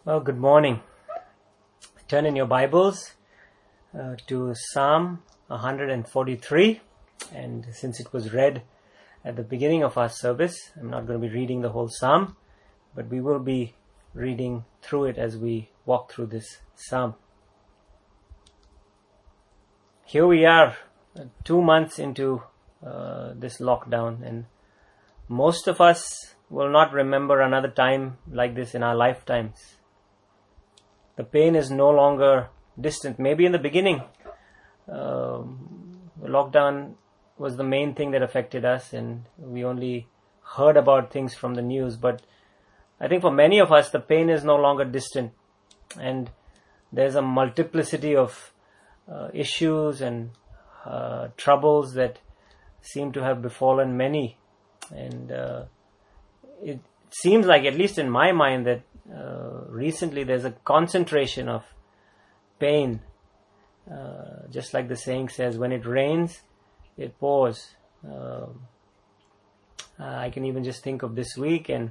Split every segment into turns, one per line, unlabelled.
Well, good morning. Turn in your Bibles to Psalm 143. And since it was read at the beginning of our service, I'm not going to be reading the whole Psalm, but we will be reading through it as we walk through this Psalm. Here we are, 2 months into this lockdown, and most of us will not remember another time like this in our lifetimes. The pain is no longer distant. Maybe in the beginning, the lockdown was the main thing that affected us, and we only heard about things from the news. But I think for many of us, the pain is no longer distant, and there's a multiplicity of issues and troubles that seem to have befallen many. And it seems like, at least in my mind, that recently there's a concentration of pain. Just like the saying says, when it rains, it pours. I can even just think of this week, and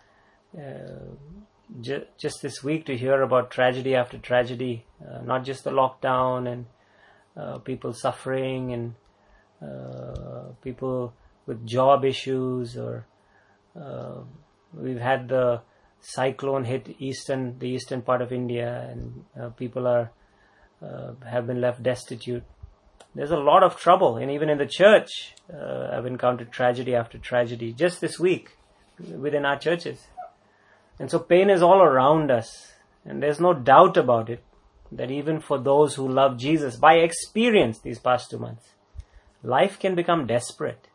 just this week to hear about tragedy after tragedy, not just the lockdown and people suffering and people with job issues, or we've had the cyclone hit the eastern part of India, and people have been left destitute. There's a lot of trouble, and even in the church, I've encountered tragedy after tragedy just this week within our churches. And so pain is all around us, and there's no doubt about it that even for those who love Jesus, by experience these past 2 months, life can become desperate.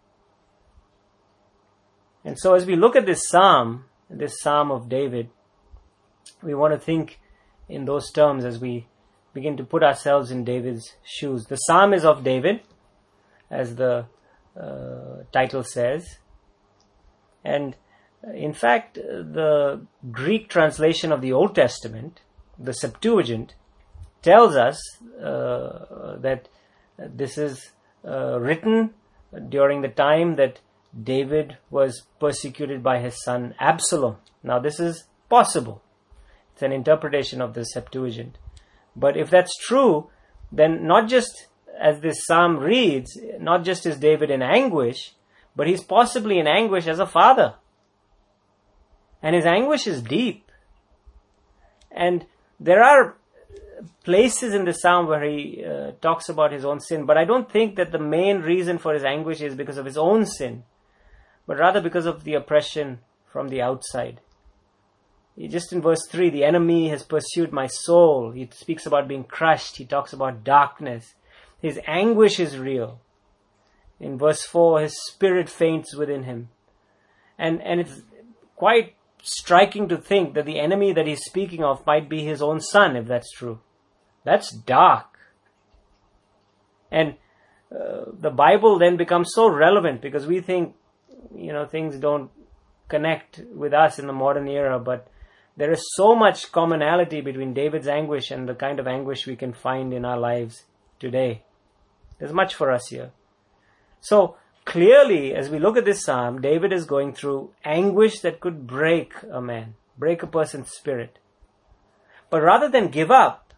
And so as we look at this Psalm of David, we want to think in those terms as we begin to put ourselves in David's shoes. The Psalm is of David, as the title says. And in fact, the Greek translation of the Old Testament, the Septuagint, tells us that this is written during the time that David was persecuted by his son Absalom. Now this is possible. It's an interpretation of the Septuagint. But if that's true, then not just as this psalm reads, not just is David in anguish, but he's possibly in anguish as a father. And his anguish is deep. And there are places in the psalm where he talks about his own sin, but I don't think that the main reason for his anguish is because of his own sin, but rather because of the oppression from the outside. Just in verse 3, the enemy has pursued my soul. He speaks about being crushed. He talks about darkness. His anguish is real. In verse 4, his spirit faints within him. And it's quite striking to think that the enemy that he's speaking of might be his own son, if that's true. That's dark. And the Bible then becomes so relevant because we think, things don't connect with us in the modern era, but there is so much commonality between David's anguish and the kind of anguish we can find in our lives today. There's much for us here. So clearly, as we look at this psalm, David is going through anguish that could break a man, break a person's spirit. But rather than give up,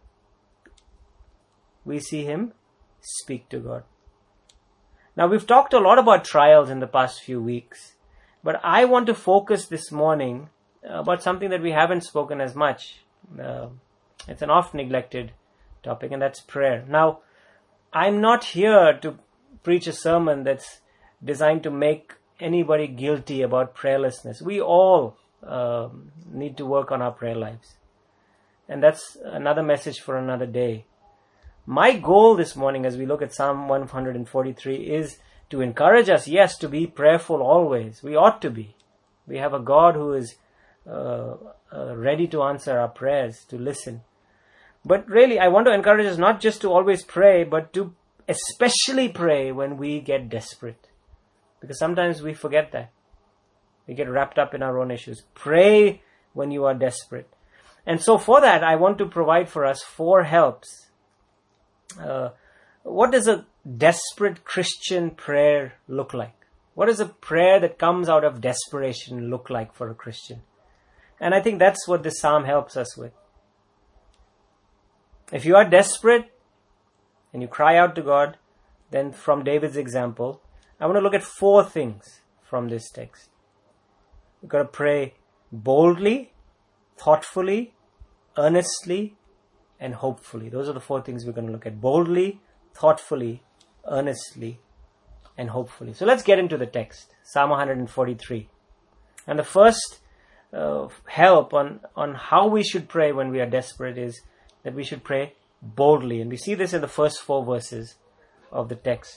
we see him speak to God. Now, we've talked a lot about trials in the past few weeks, but I want to focus this morning about something that we haven't spoken as much. It's an oft neglected topic, and that's prayer. Now, I'm not here to preach a sermon that's designed to make anybody guilty about prayerlessness. We all need to work on our prayer lives. And that's another message for another day. My goal this morning as we look at Psalm 143 is to encourage us, yes, to be prayerful always. We ought to be. We have a God who is ready to answer our prayers, to listen. But really, I want to encourage us not just to always pray, but to especially pray when we get desperate. Because sometimes we forget that. We get wrapped up in our own issues. Pray when you are desperate. And so for that, I want to provide for us 4 helps. What does a desperate Christian prayer look like? What does a prayer that comes out of desperation look like for a Christian? And I think that's what this psalm helps us with. If you are desperate and you cry out to God, then from David's example, I want to look at 4 things from this text. You've got to pray boldly, thoughtfully, earnestly, and hopefully. Those are the 4 things we're going to look at. Boldly, thoughtfully, earnestly, and hopefully. So let's get into the text. Psalm 143. And the first help on how we should pray when we are desperate is that we should pray boldly. And we see this in the first 4 verses of the text.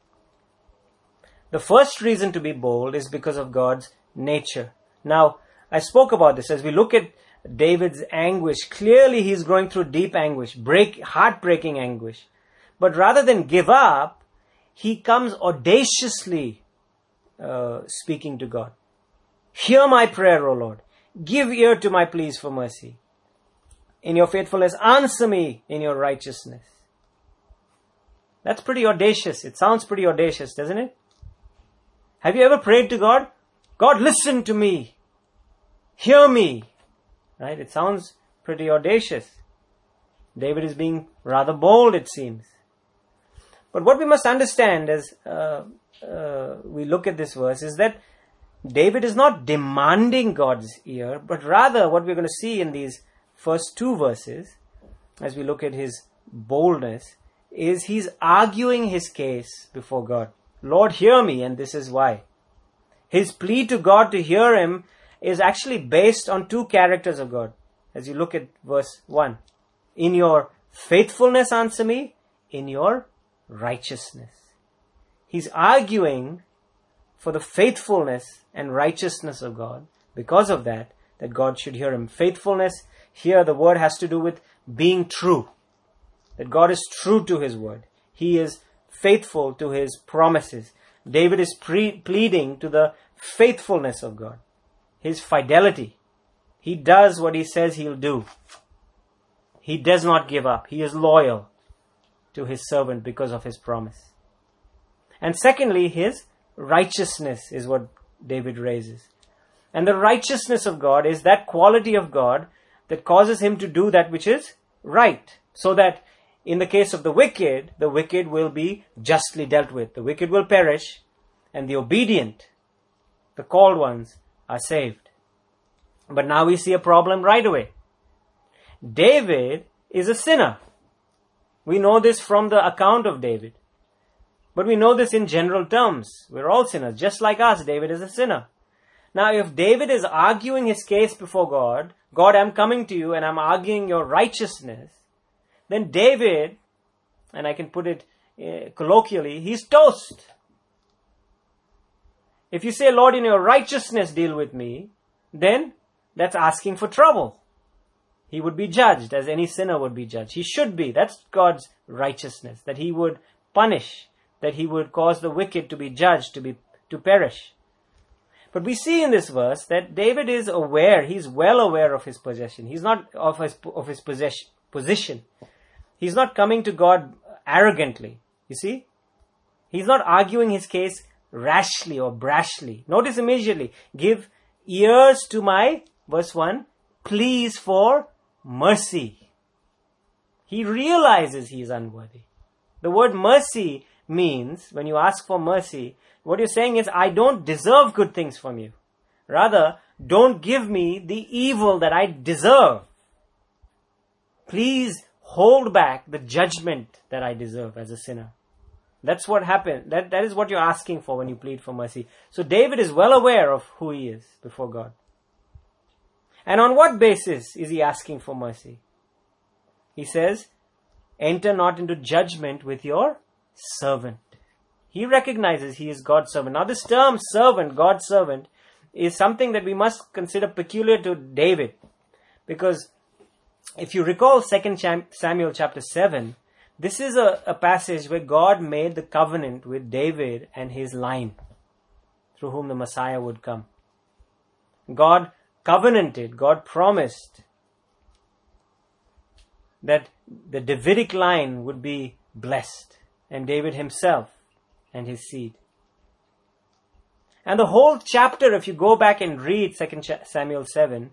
The first reason to be bold is because of God's nature. Now, I spoke about this. As we look at David's anguish, clearly he's going through deep anguish, heartbreaking anguish. But rather than give up, he comes audaciously speaking to God. Hear my prayer, O Lord. Give ear to my pleas for mercy. In your faithfulness, answer me in your righteousness. That's pretty audacious. It sounds pretty audacious, doesn't it? Have you ever prayed to God? God, listen to me. Hear me. Right? It sounds pretty audacious. David is being rather bold, it seems. But what we must understand as we look at this verse is that David is not demanding God's ear, but rather what we're going to see in these first 2 verses, as we look at his boldness, is he's arguing his case before God. Lord, hear me, and this is why. His plea to God to hear him is actually based on 2 characters of God. As you look at verse 1. In your faithfulness answer me, in your righteousness. He's arguing for the faithfulness and righteousness of God. Because of that God should hear him. Faithfulness, here the word has to do with being true. That God is true to his word. He is faithful to his promises. David is pleading to the faithfulness of God. His fidelity. He does what he says he'll do. He does not give up. He is loyal to his servant because of his promise. And secondly, his righteousness is what David raises. And the righteousness of God is that quality of God that causes him to do that which is right. So that in the case of the wicked will be justly dealt with. The wicked will perish, and the obedient, the called ones, are saved. But now we see a problem right away. David is a sinner. We know this from the account of David. But we know this in general terms. We're all sinners. Just like us, David is a sinner. Now, if David is arguing his case before God, God, I'm coming to you and I'm arguing your righteousness, then David, and I can put it colloquially, he's toast. If you say, Lord, in your righteousness deal with me, then that's asking for trouble. He would be judged as any sinner would be judged. He should be. That's God's righteousness, that he would punish, that he would cause the wicked to be judged, to perish. But we see in this verse that David is aware, he's well aware of his possession. He's not of his position. He's not coming to God arrogantly. You see? He's not arguing his case rashly or brashly. Notice immediately, give ears to my, verse 1, pleas for mercy. He realizes he is unworthy. The word mercy means, when you ask for mercy, what you're saying is, I don't deserve good things from you. Rather, don't give me the evil that I deserve. Please hold back the judgment that I deserve as a sinner. That's what happened. That is what you're asking for when you plead for mercy. So David is well aware of who he is before God. And on what basis is he asking for mercy? He says, enter not into judgment with your servant. He recognizes he is God's servant. Now this term servant, God's servant, is something that we must consider peculiar to David. Because if you recall 2 Samuel chapter 7, this is a passage where God made the covenant with David and his line, through whom the Messiah would come. God covenanted, God promised that the Davidic line would be blessed, and David himself and his seed. And the whole chapter, if you go back and read 2 Samuel 7,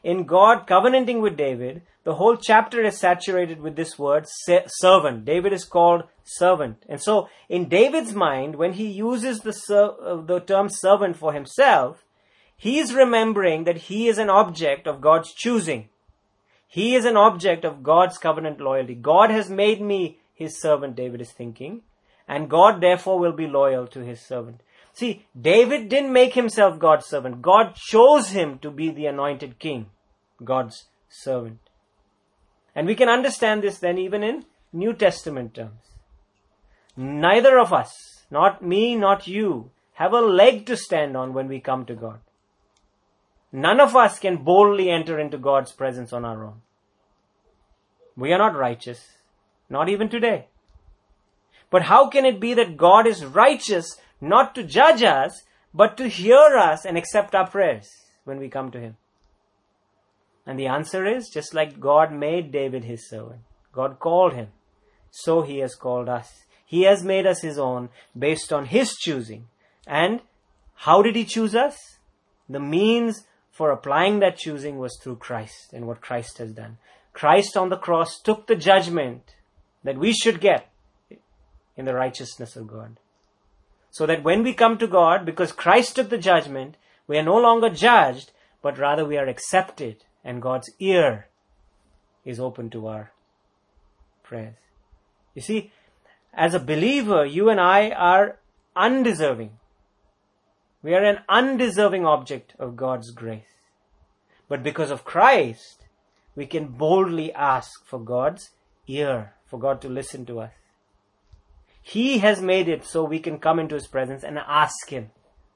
in God covenanting with David, the whole chapter is saturated with this word, servant. David is called servant. And so, in David's mind, when he uses the term servant for himself, he is remembering that he is an object of God's choosing. He is an object of God's covenant loyalty. God has made me his servant, David is thinking, and God therefore will be loyal to his servant. See, David didn't make himself God's servant. God chose him to be the anointed king, God's servant. And we can understand this then even in New Testament terms. Neither of us, not me, not you, have a leg to stand on when we come to God. None of us can boldly enter into God's presence on our own. We are not righteous, not even today. But how can it be that God is righteous not to judge us, but to hear us and accept our prayers when we come to him? And the answer is, just like God made David his servant, God called him, so he has called us. He has made us his own based on his choosing. And how did he choose us? The means for applying that choosing was through Christ and what Christ has done. Christ on the cross took the judgment that we should get in the righteousness of God. So that when we come to God, because Christ took the judgment, we are no longer judged, but rather we are accepted, and God's ear is open to our prayers. You see, as a believer, you and I are undeserving. We are an undeserving object of God's grace. But because of Christ, we can boldly ask for God's ear, for God to listen to us. He has made it so we can come into his presence and ask him.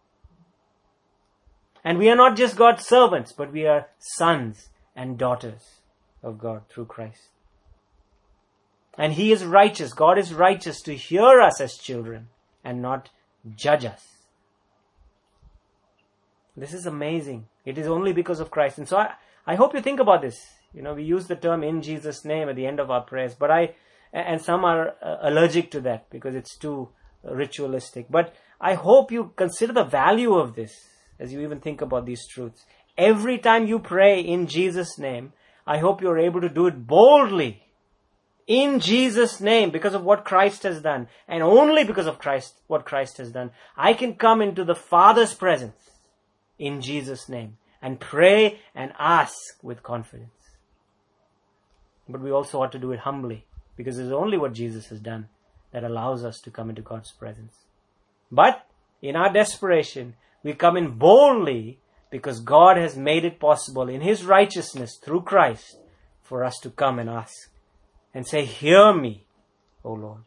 And we are not just God's servants, but we are sons and daughters of God through Christ. And he is righteous. God is righteous to hear us as children and not judge us. This is amazing. It is only because of Christ. And so I hope you think about this. You know, we use the term in Jesus' name at the end of our prayers, and some are allergic to that because it's too ritualistic. But I hope you consider the value of this as you even think about these truths. Every time you pray in Jesus' name, I hope you're able to do it boldly. In Jesus' name, because of what Christ has done, and only because of what Christ has done, I can come into the Father's presence in Jesus' name and pray and ask with confidence. But we also ought to do it humbly, because it's only what Jesus has done that allows us to come into God's presence. But in our desperation, we come in boldly because God has made it possible in his righteousness through Christ for us to come and ask and say, hear me, O Lord.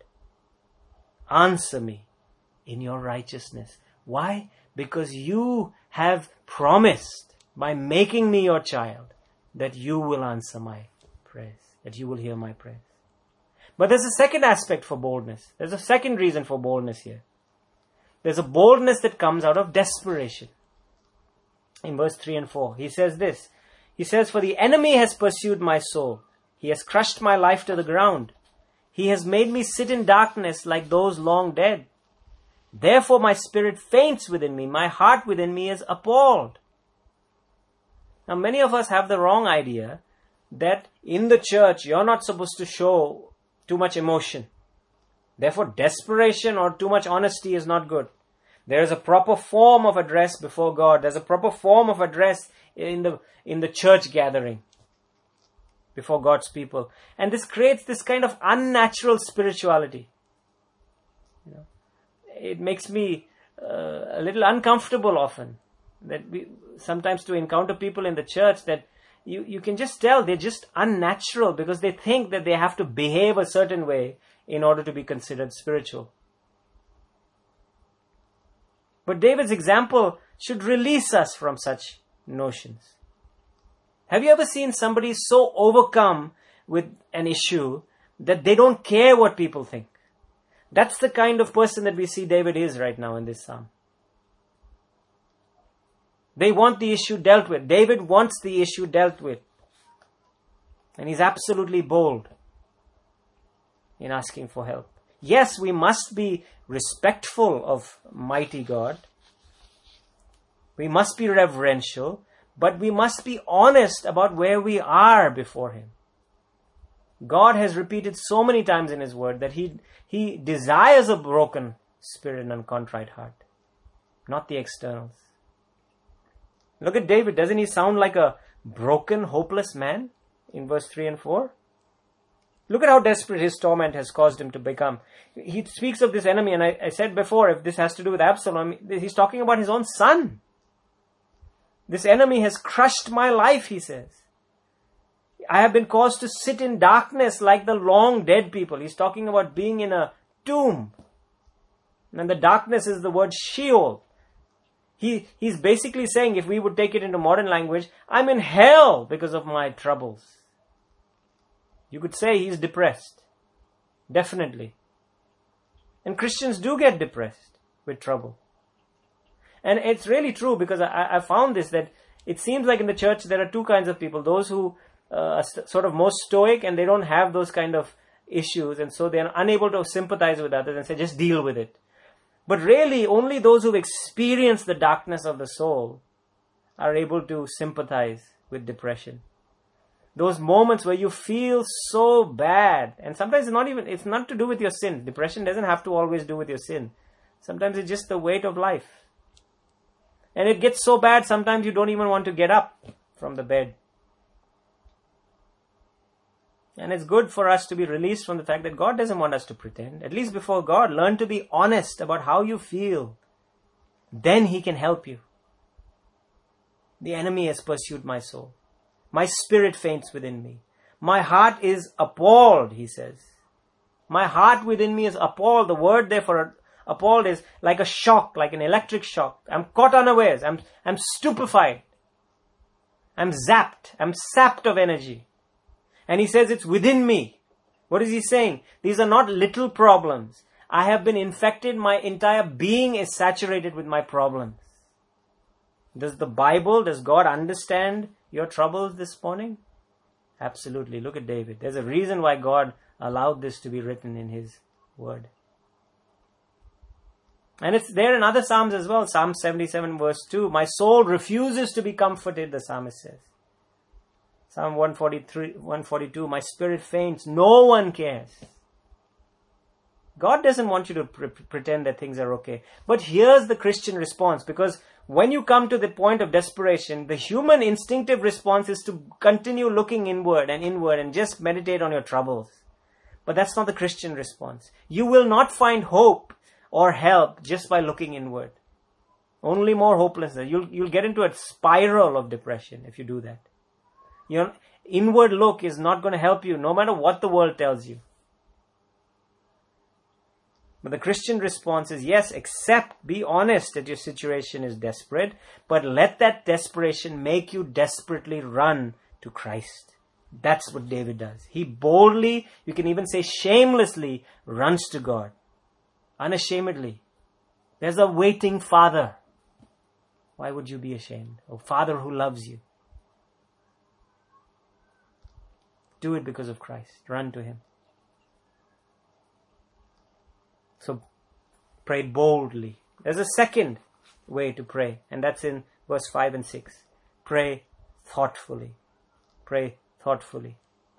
Answer me in your righteousness. Why? Because you have promised by making me your child that you will answer my prayers, that you will hear my prayers. But there's a second aspect for boldness. There's a second reason for boldness here. There's a boldness that comes out of desperation. In verse 3 and 4, he says this. He says, for the enemy has pursued my soul. He has crushed my life to the ground. He has made me sit in darkness like those long dead. Therefore my spirit faints within me. My heart within me is appalled. Now many of us have the wrong idea that in the church you're not supposed to show too much emotion. Therefore, desperation or too much honesty is not good. There is a proper form of address before God. There's a proper form of address in the church gathering before God's people. And this creates this kind of unnatural spirituality. You know, it makes me a little uncomfortable often. That we sometimes to encounter people in the church that you can just tell they're just unnatural because they think that they have to behave a certain way in order to be considered spiritual. But David's example should release us from such notions. Have you ever seen somebody so overcome with an issue that they don't care what people think? That's the kind of person that we see David is right now in this psalm. They want the issue dealt with. David wants the issue dealt with. And he's absolutely bold in asking for help. Yes, we must be respectful of mighty God. We must be reverential. But we must be honest about where we are before Him. God has repeated so many times in His Word that He desires a broken spirit and contrite heart, not the externals. Look at David. Doesn't he sound like a broken, hopeless man in verse 3 and 4? Look at how desperate his torment has caused him to become. He speaks of this enemy, and I said before, if this has to do with Absalom, he's talking about his own son. This enemy has crushed my life, he says. I have been caused to sit in darkness like the long dead people. He's talking about being in a tomb. And the darkness is the word Sheol. He's basically saying, if we would take it into modern language, I'm in hell because of my troubles. You could say he's depressed. Definitely. And Christians do get depressed with trouble. And it's really true, because I found this, that it seems like in the church there are two kinds of people. Those who are sort of most stoic and they don't have those kind of issues, and so they're unable to sympathize with others and say, just deal with it. But really, only those who've experienced the darkness of the soul are able to sympathize with depression. Those moments where you feel so bad, and sometimes it's not to do with your sin. Depression doesn't have to always do with your sin. Sometimes it's just the weight of life. And it gets so bad, sometimes you don't even want to get up from the bed. And it's good for us to be released from the fact that God doesn't want us to pretend. At least before God, learn to be honest about how you feel. Then He can help you. The enemy has pursued my soul. My spirit faints within me. My heart is appalled, he says. My heart within me is appalled. The word there for appalled is like a shock, like an electric shock. I'm caught unawares. I'm stupefied. I'm zapped. I'm sapped of energy. And he says it's within me. What is he saying? These are not little problems. I have been infected. My entire being is saturated with my problems. Does God understand your troubles this morning? Absolutely. Look at David. There's a reason why God allowed this to be written in His Word. And it's there in other Psalms as well. Psalm 77 verse 2. My soul refuses to be comforted, the psalmist says. Psalm 142, my spirit faints. No one cares. God doesn't want you to pretend that things are okay. But here's the Christian response, because when you come to the point of desperation, the human instinctive response is to continue looking inward and just meditate on your troubles. But that's not the Christian response. You will not find hope or help just by looking inward. Only more hopelessness. You'll get into a spiral of depression if you do that. Your inward look is not going to help you, no matter what the world tells you. But the Christian response is, yes, be honest that your situation is desperate, but let that desperation make you desperately run to Christ. That's what David does. He boldly, you can even say shamelessly, runs to God. Unashamedly. There's a waiting Father. Why would you be ashamed? A Father who loves you. Do it because of Christ. Run to Him. So, pray boldly. There's a second way to pray, and that's in verse 5 and 6. Pray thoughtfully. Pray thoughtfully.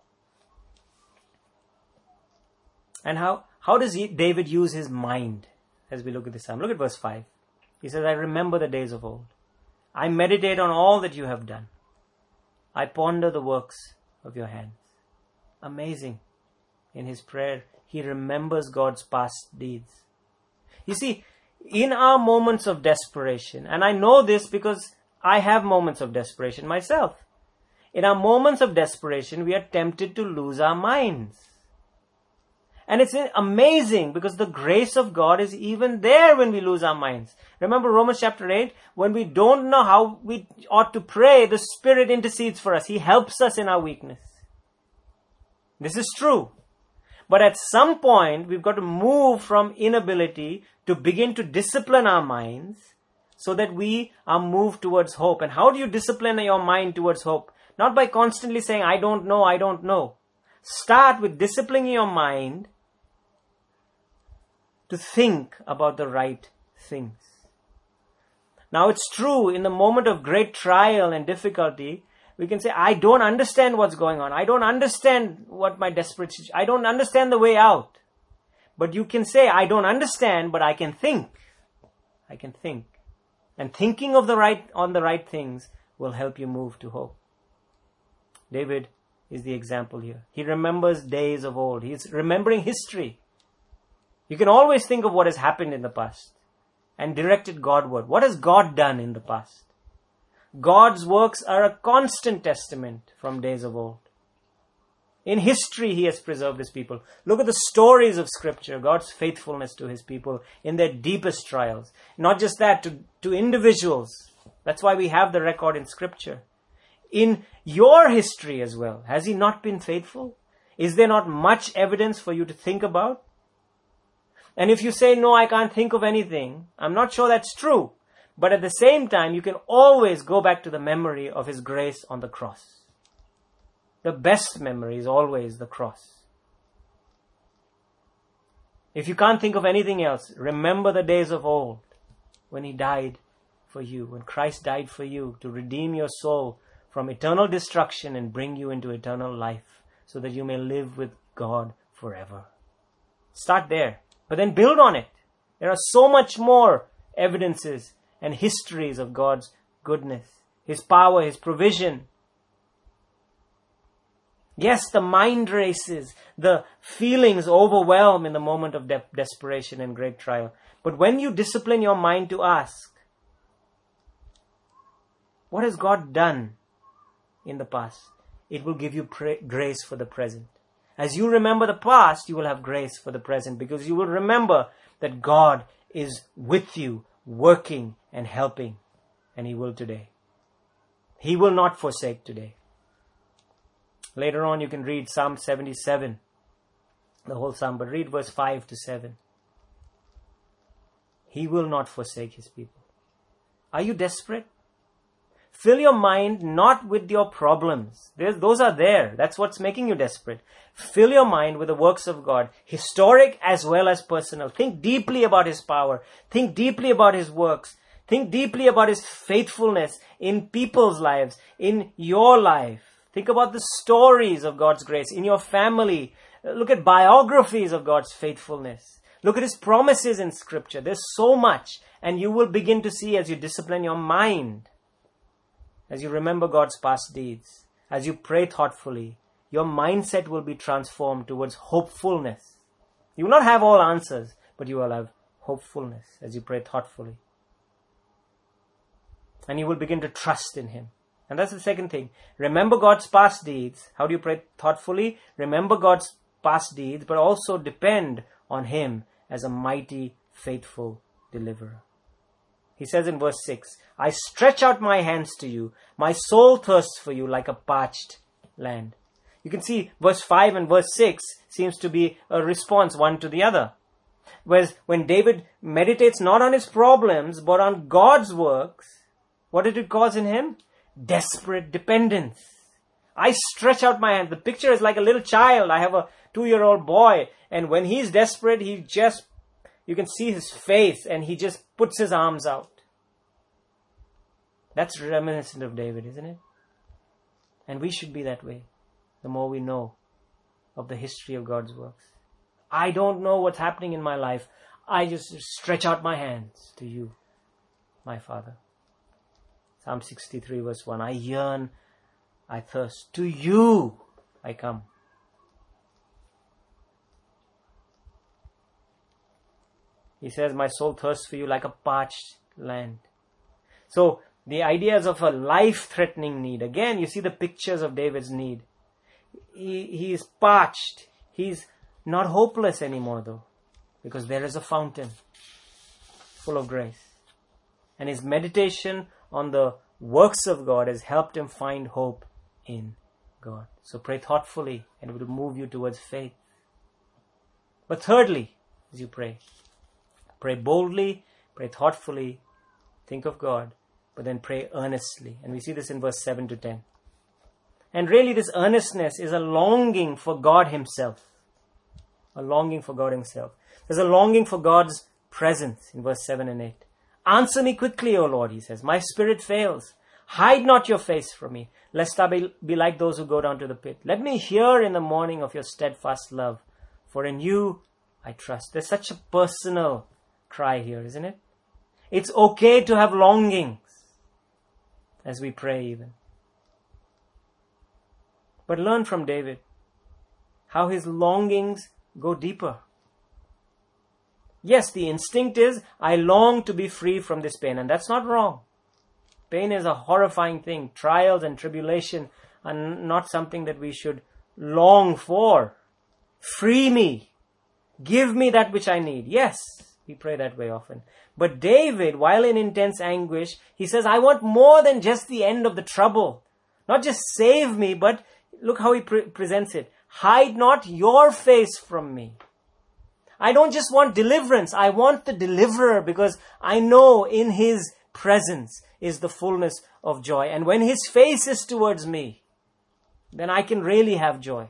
And how does David use his mind as we look at this psalm? Look at verse 5. He says, I remember the days of old. I meditate on all that you have done. I ponder the works of your hands. Amazing. In his prayer, he remembers God's past deeds. You see, in our moments of desperation, and I know this because I have moments of desperation myself. In our moments of desperation, we are tempted to lose our minds. And it's amazing because the grace of God is even there when we lose our minds. Remember Romans chapter 8? When we don't know how we ought to pray, the Spirit intercedes for us. He helps us in our weakness. This is true. But at some point, we've got to move from inability to begin to discipline our minds so that we are moved towards hope. And how do you discipline your mind towards hope? Not by constantly saying, I don't know, I don't know. Start with disciplining your mind to think about the right things. Now it's true, in the moment of great trial and difficulty, we can say, I don't understand what's going on. I don't understand what my desperate situation, I don't understand the way out. But you can say, I don't understand, but I can think. I can think. And thinking on the right things will help you move to hope. David is the example here. He remembers days of old. He's remembering history. You can always think of what has happened in the past and direct it Godward. What has God done in the past? God's works are a constant testament from days of old. In history, He has preserved His people. Look at the stories of Scripture, God's faithfulness to His people in their deepest trials. Not just that, to individuals. That's why we have the record in Scripture. In your history as well, has He not been faithful? Is there not much evidence for you to think about? And if you say, no, I can't think of anything, I'm not sure that's true. But at the same time, you can always go back to the memory of His grace on the cross. The best memory is always the cross. If you can't think of anything else, remember the days of old when He died for you, when Christ died for you to redeem your soul from eternal destruction and bring you into eternal life so that you may live with God forever. Start there, but then build on it. There are so much more evidences and histories of God's goodness, His power, His provision. Yes, the mind races, the feelings overwhelm in the moment of desperation and great trial. But when you discipline your mind to ask, what has God done in the past? It will give you grace for the present. As you remember the past, you will have grace for the present because you will remember that God is with you, working and helping, and He will today. He will not forsake today. Later on you can read Psalm 77, the whole psalm, but read verse 5 to 7. He will not forsake His people. Are you desperate? Fill your mind not with your problems. Those are there. That's what's making you desperate. Fill your mind with the works of God, historic as well as personal. Think deeply about His power. Think deeply about His works. Think deeply about His faithfulness in people's lives, in your life. Think about the stories of God's grace in your family. Look at biographies of God's faithfulness. Look at His promises in Scripture. There's so much. And you will begin to see as you discipline your mind, as you remember God's past deeds, as you pray thoughtfully, your mindset will be transformed towards hopefulness. You will not have all answers, but you will have hopefulness as you pray thoughtfully. And you will begin to trust in Him. And that's the second thing. Remember God's past deeds. How do you pray thoughtfully? Remember God's past deeds, but also depend on Him as a mighty, faithful deliverer. He says in verse 6, I stretch out my hands to you. My soul thirsts for you like a parched land. You can see verse 5 and verse 6 seems to be a response one to the other. Whereas when David meditates not on his problems, but on God's works, what did it cause in him? Desperate dependence. I stretch out my hand. The picture is like a little child. I have a 2-year-old boy, and when he's desperate, you can see his face, and he just puts his arms out. That's reminiscent of David, isn't it? And we should be that way, the more we know of the history of God's works. I don't know what's happening in my life. I just stretch out my hands to you, my Father. Psalm 63 verse 1, I yearn, I thirst. To you I come. He says, my soul thirsts for you like a parched land. So, the ideas of a life-threatening need. Again, you see the pictures of David's need. He is parched. He's not hopeless anymore though, because there is a fountain full of grace. And his meditation on the works of God has helped him find hope in God. So pray thoughtfully, and it will move you towards faith. But thirdly, as you pray boldly, pray thoughtfully, think of God, but then pray earnestly. And we see this in verse 7 to 10. And really this earnestness is a longing for God Himself. A longing for God Himself. There's a longing for God's presence in verse 7 and 8. Answer me quickly, O Lord, he says. My spirit fails. Hide not your face from me, lest I be like those who go down to the pit. Let me hear in the morning of your steadfast love, for in you I trust. There's such a personal cry here, isn't it? It's okay to have longings as we pray even. But learn from David how his longings go deeper. Yes, the instinct is, I long to be free from this pain, and that's not wrong. Pain is a horrifying thing. Trials and tribulation are not something that we should long for. Free me. Give me that which I need. Yes, we pray that way often. But David, while in intense anguish, he says, I want more than just the end of the trouble. Not just save me, but look how he presents it. Hide not your face from me. I don't just want deliverance. I want the deliverer, because I know in his presence is the fullness of joy. And when his face is towards me, then I can really have joy.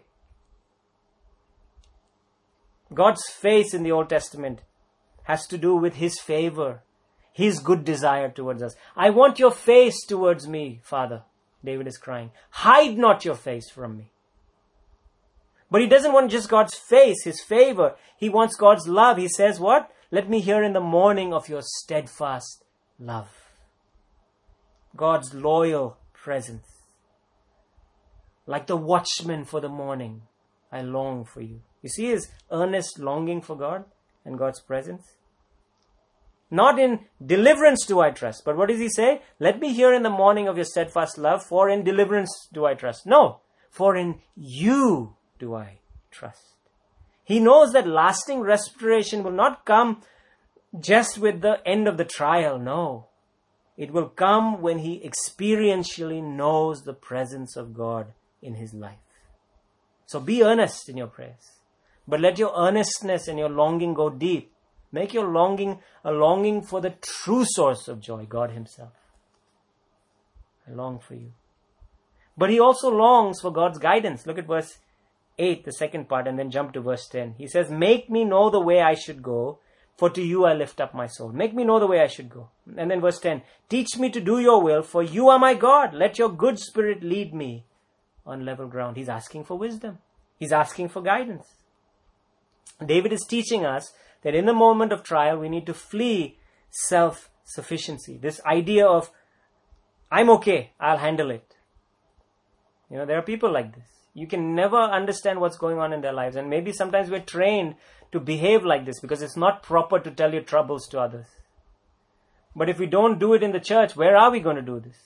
God's face in the Old Testament has to do with his favor, his good desire towards us. I want your face towards me, Father, David is crying. Hide not your face from me. But he doesn't want just God's face, his favor. He wants God's love. He says what? Let me hear in the morning of your steadfast love. God's loyal presence. Like the watchman for the morning, I long for you. You see his earnest longing for God and God's presence? Not in deliverance do I trust, but what does he say? Let me hear in the morning of your steadfast love, for in deliverance do I trust. No, for in you do I trust. He knows that lasting restoration will not come just with the end of the trial. No, it will come when he experientially knows the presence of God in his life. So be earnest in your prayers, but let your earnestness and your longing go deep. Make your longing a longing for the true source of joy, God himself. I long for you. But he also longs for God's guidance. Look at verse 8, the second part, and then jump to verse 10. He says, make me know the way I should go, for to you I lift up my soul. Make me know the way I should go. And then verse 10, teach me to do your will, for you are my God. Let your good spirit lead me on level ground. He's asking for wisdom. He's asking for guidance. David is teaching us that in the moment of trial, we need to flee self-sufficiency. This idea of, I'm okay, I'll handle it. You know, there are people like this. You can never understand what's going on in their lives. And maybe sometimes we're trained to behave like this because it's not proper to tell your troubles to others. But if we don't do it in the church, where are we going to do this?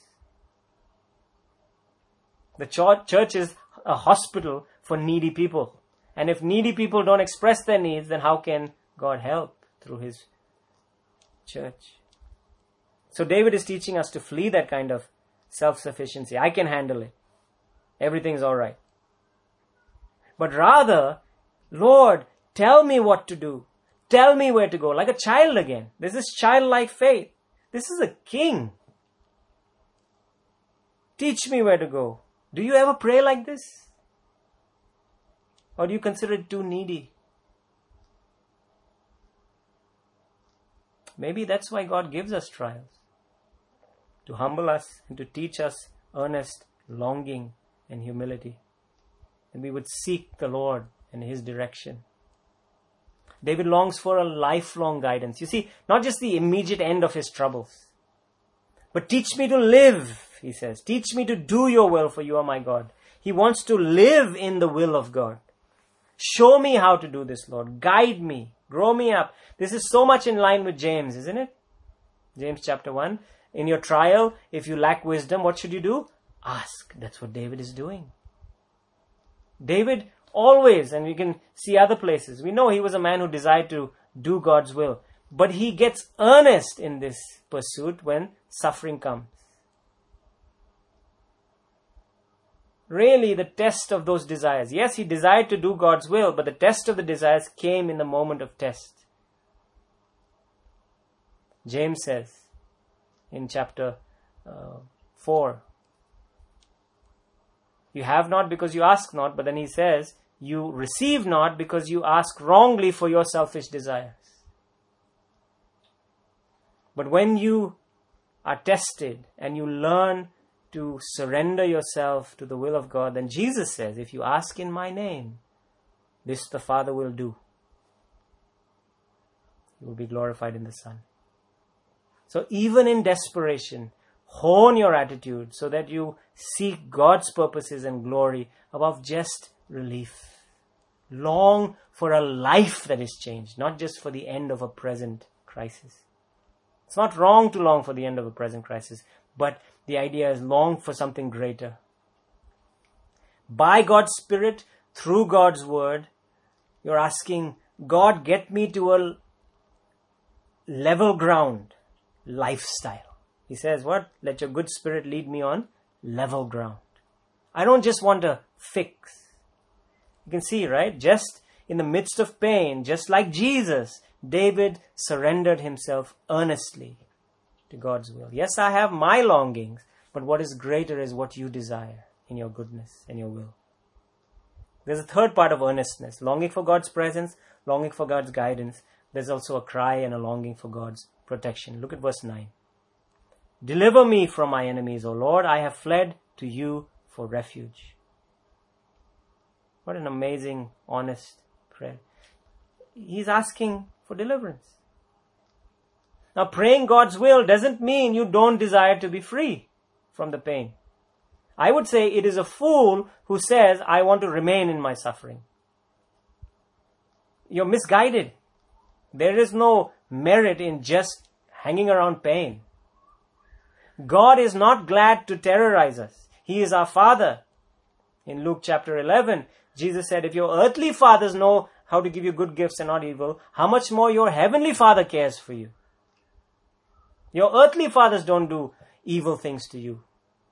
The church is a hospital for needy people. And if needy people don't express their needs, then how can God help through his church? So David is teaching us to flee that kind of self-sufficiency. I can handle it. Everything's all right. But rather, Lord, tell me what to do. Tell me where to go. Like a child again. This is childlike faith. This is a king. Teach me where to go. Do you ever pray like this? Or do you consider it too needy? Maybe that's why God gives us trials. To humble us and to teach us earnest longing and humility. And we would seek the Lord and his direction. David longs for a lifelong guidance. You see, not just the immediate end of his troubles. But teach me to live, he says. Teach me to do your will, for you are my God. He wants to live in the will of God. Show me how to do this, Lord. Guide me. Grow me up. This is so much in line with James, isn't it? James chapter 1. In your trial, if you lack wisdom, what should you do? Ask. That's what David is doing. David always, and we can see other places, we know he was a man who desired to do God's will. But he gets earnest in this pursuit when suffering comes. Really, the test of those desires. Yes, he desired to do God's will, but the test of the desires came in the moment of test. James says in chapter 4, you have not because you ask not, but then he says, you receive not because you ask wrongly for your selfish desires. But when you are tested and you learn to surrender yourself to the will of God, then Jesus says, if you ask in my name, this the Father will do. He will be glorified in the Son. So even in desperation, hone your attitude so that you seek God's purposes and glory above just relief. Long for a life that is changed, not just for the end of a present crisis. It's not wrong to long for the end of a present crisis, but the idea is long for something greater. By God's Spirit, through God's Word, you're asking, God, get me to a level ground lifestyle. He says, what? Let your good Spirit lead me on level ground. I don't just want a fix. You can see, right? Just in the midst of pain, just like Jesus, David surrendered himself earnestly to God's will. Yes, I have my longings, but what is greater is what you desire in your goodness and your will. There's a third part of earnestness, longing for God's presence, longing for God's guidance. There's also a cry and a longing for God's protection. Look at verse 9. Deliver me from my enemies, O Lord. I have fled to you for refuge. What an amazing, honest prayer. He's asking for deliverance. Now, praying God's will doesn't mean you don't desire to be free from the pain. I would say it is a fool who says, I want to remain in my suffering. You're misguided. There is no merit in just hanging around pain. God is not glad to terrorize us. He is our Father. In Luke chapter 11, Jesus said, if your earthly fathers know how to give you good gifts and not evil, how much more your heavenly Father cares for you. Your earthly fathers don't do evil things to you.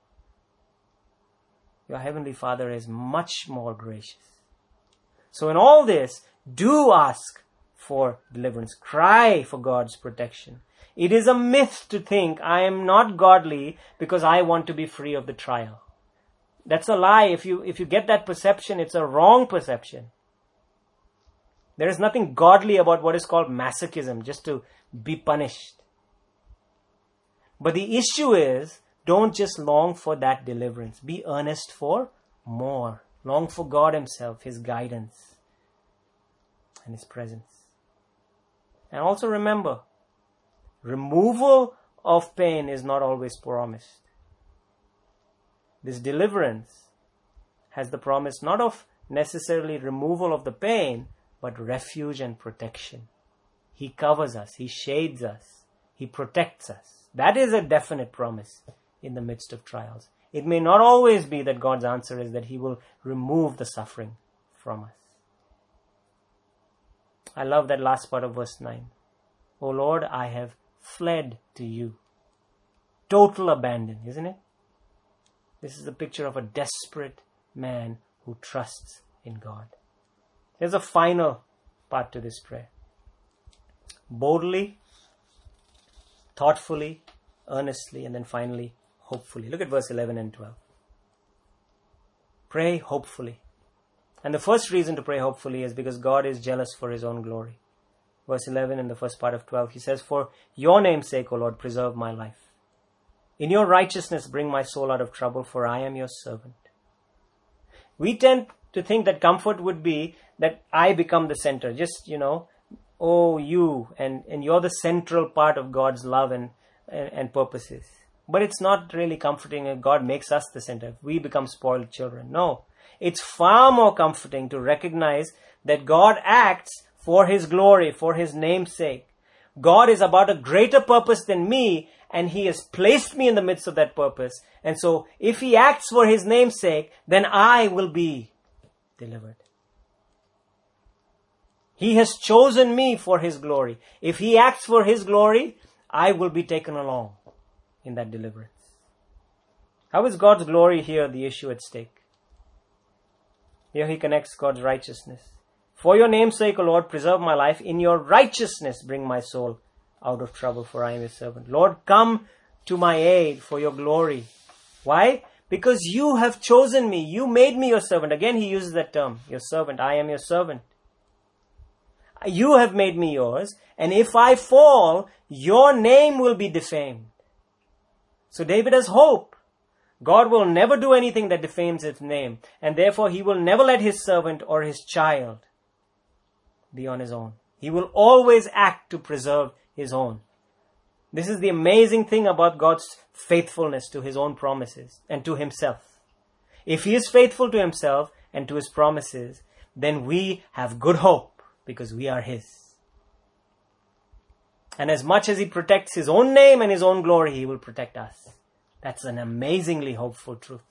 Your heavenly Father is much more gracious. So in all this, do ask for deliverance. Cry for God's protection. It is a myth to think I am not godly because I want to be free of the trial. That's a lie. If you get that perception, it's a wrong perception. There is nothing godly about what is called masochism, just to be punished. But the issue is, don't just long for that deliverance. Be earnest for more. Long for God Himself, His guidance, and His presence. And also remember, removal of pain is not always promised. This deliverance has the promise not of necessarily removal of the pain, but refuge and protection. He covers us, He shades us, He protects us. That is a definite promise in the midst of trials. It may not always be that God's answer is that He will remove the suffering from us. I love that last part of verse 9. O Lord, I have fled to you. Total abandon, isn't it? This is a picture of a desperate man who trusts in God. There's a final part to this prayer. Boldly, thoughtfully, earnestly, and then finally, hopefully. Look at verse 11 and 12. Pray hopefully. And the first reason to pray hopefully is because God is jealous for His own glory. Verse 11 and the first part of 12, He says, for your name's sake, O Lord, preserve my life. In your righteousness, bring my soul out of trouble, for I am your servant. We tend to think that comfort would be that I become the center. Just, oh, you, and you're the central part of God's love and purposes. But it's not really comforting if God makes us the center. We become spoiled children. No. It's far more comforting to recognize that God acts for His glory, for His name's sake. God is about a greater purpose than me, and He has placed me in the midst of that purpose. And so, if He acts for His name's sake, then I will be delivered. He has chosen me for His glory. If He acts for His glory, I will be taken along in that deliverance. How is God's glory here the issue at stake? Here He connects God's righteousness. For your name's sake, O Lord, preserve my life. In your righteousness, bring my soul out of trouble, for I am your servant. Lord, come to my aid for your glory. Why? Because you have chosen me. You made me your servant. Again, He uses that term, your servant. I am your servant. You have made me yours. And if I fall, your name will be defamed. So David has hope. God will never do anything that defames his name, and therefore he will never let his servant or his child be on his own. He will always act to preserve his own. This is the amazing thing about God's faithfulness to his own promises and to himself. If he is faithful to himself and to his promises, then we have good hope because we are his. And as much as he protects his own name and his own glory, he will protect us. That's an amazingly hopeful truth.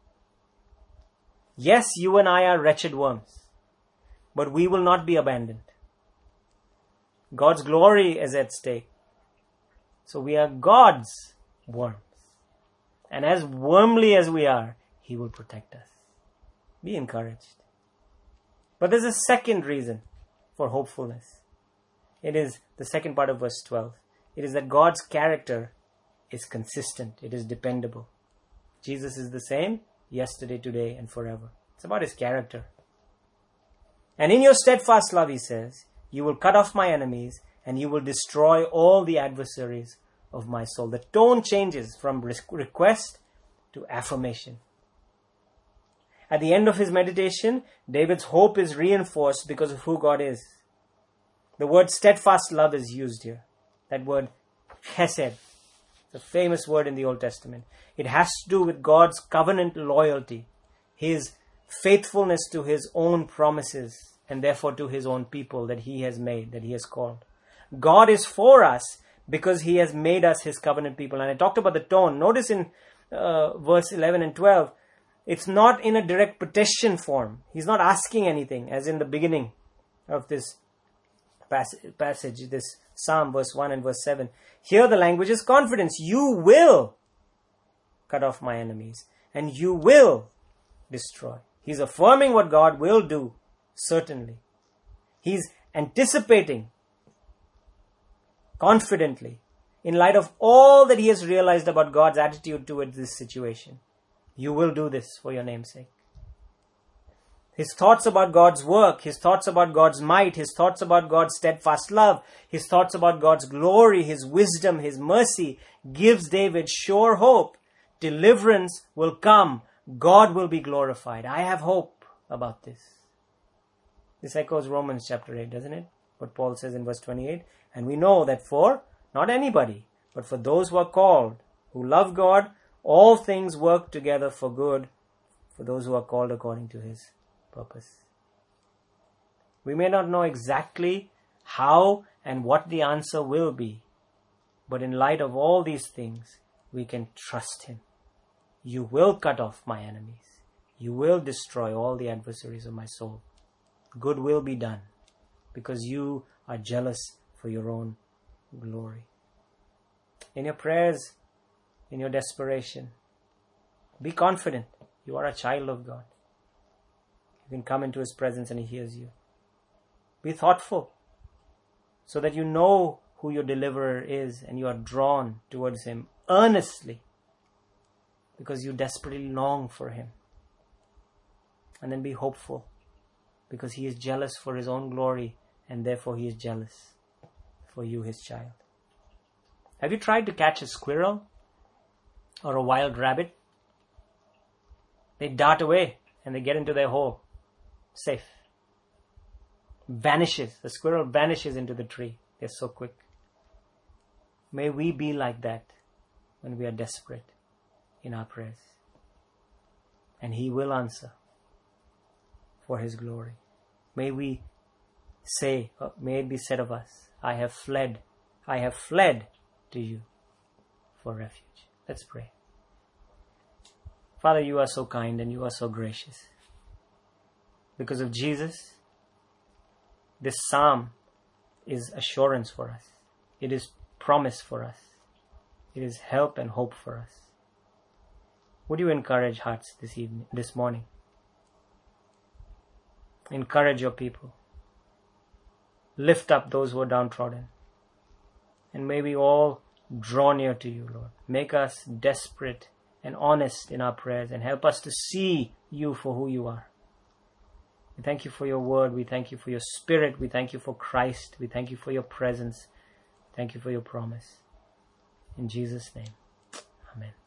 Yes, you and I are wretched worms, but we will not be abandoned. God's glory is at stake. So we are God's worms. And as wormly as we are, he will protect us. Be encouraged. But there's a second reason for hopefulness. It is the second part of verse 12. It is that God's character is consistent. It is dependable. Jesus is the same yesterday, today, and forever. It's about his character. And in your steadfast love, he says, you will cut off my enemies and you will destroy all the adversaries of my soul. The tone changes from request to affirmation. At the end of his meditation, David's hope is reinforced because of who God is. The word steadfast love is used here. That word chesed. It's a famous word in the Old Testament. It has to do with God's covenant loyalty, his faithfulness to his own promises, and therefore to his own people that he has made, that he has called. God is for us because he has made us his covenant people. And I talked about the tone. Notice in verse 11 and 12, it's not in a direct petition form. He's not asking anything, as in the beginning of this passage, this Psalm, verse 1 and verse 7. Here the language is confidence. You will cut off my enemies and you will destroy. He's affirming what God will do, certainly. He's anticipating confidently in light of all that he has realized about God's attitude towards this situation. You will do this for your name's sake. His thoughts about God's work, his thoughts about God's might, his thoughts about God's steadfast love, his thoughts about God's glory, his wisdom, his mercy, gives David sure hope. Deliverance will come. God will be glorified. I have hope about this. This echoes Romans chapter 8, doesn't it? What Paul says in verse 28. And we know that for, not anybody, but for those who are called, who love God, all things work together for good, for those who are called according to his purpose. We may not know exactly how and what the answer will be, but in light of all these things, we can trust him. You will cut off my enemies. You will destroy all the adversaries of my soul. Good will be done because you are jealous for your own glory. In your prayers, in your desperation, be confident. You are a child of God. You can come into his presence and he hears you. Be thoughtful so that you know who your deliverer is and you are drawn towards him earnestly because you desperately long for him. And then be hopeful because he is jealous for his own glory and therefore he is jealous for you, his child. Have you tried to catch a squirrel or a wild rabbit? They dart away and they get into their hole. Safe. Vanishes. The squirrel vanishes into the tree. They're so quick. May we be like that when we are desperate in our prayers. And he will answer for his glory. May we say, may it be said of us, I have fled to you for refuge. Let's pray. Father, you are so kind and you are so gracious. Because of Jesus, this psalm is assurance for us. It is promise for us. It is help and hope for us. Would you encourage hearts this morning? Encourage your people. Lift up those who are downtrodden. And may we all draw near to you, Lord. Make us desperate and honest in our prayers and help us to see you for who you are. We thank you for your word. We thank you for your spirit. We thank you for Christ. We thank you for your presence. Thank you for your promise. In Jesus' name, amen.